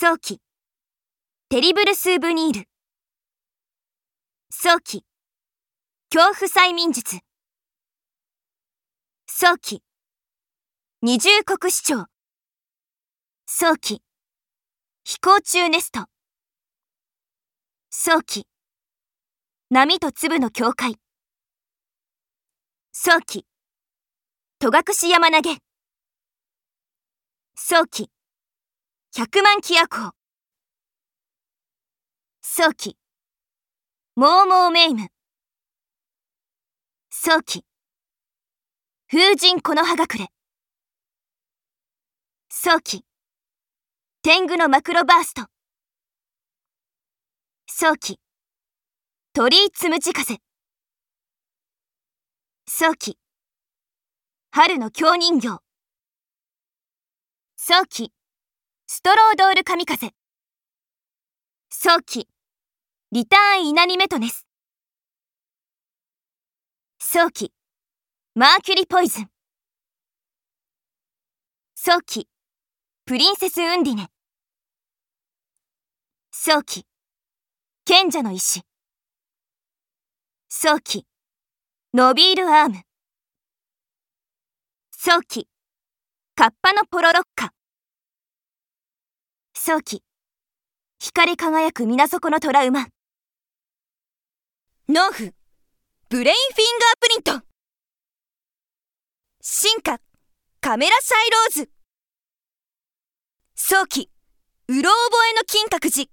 早期テリブルスーブニール。早期恐怖催眠術。早期二重国市長。早期飛行中ネスト。早期波と粒の境界。早期戸隠山投げ。早期100万キアコウ。早期モーモーメイム。早期風神木の葉隠れ。早期天狗のマクロバースト。早期鳥居つむじ風。早期春の京人形。早期ストロードール神風。早期リターンイナニメトネス。早期マーキュリポイズン。早期プリンセスウンディネ。早期賢者の石。早期ノビールアーム。早期カッパのポロロッカ。早期光り輝く水底のトラウマ。 農夫ブレインフィンガープリント。進化カメラシャイローズ。早期うろ覚えの金閣寺。